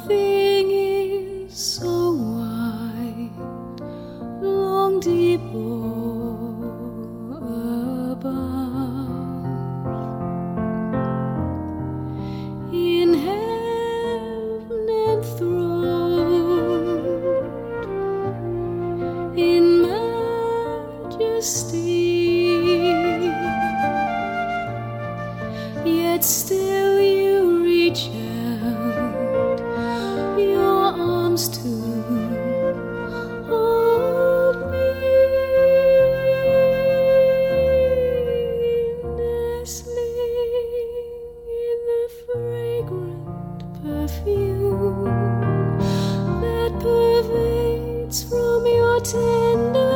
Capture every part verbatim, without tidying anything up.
Nothing is so wide, long, deep, or above. In heaven enthroned, in majesty, yet still you reach out your arms to hold me, nestling in the fragrant perfume that pervades from your tender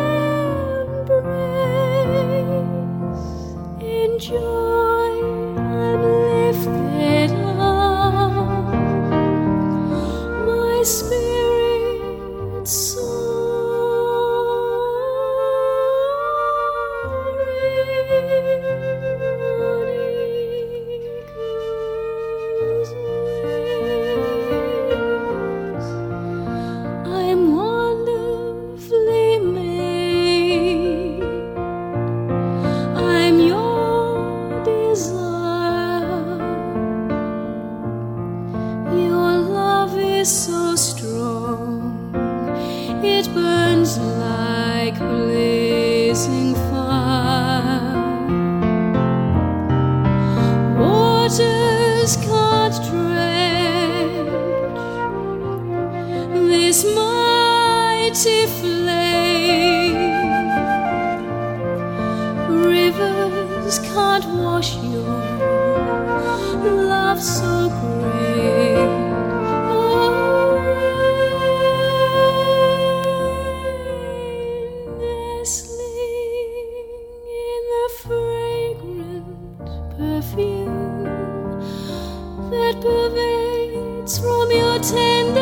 embrace. Enjoy, I'm lifted up, my spirit soaring on eagle's wings. I'm wonderfully made, I'm your desire. Your love is so strong, it burns like blazing fire. Waters can't drench this mighty flame. Rivers can't wash your love so great away. Nestling in the fragrant perfume that pervades from your tender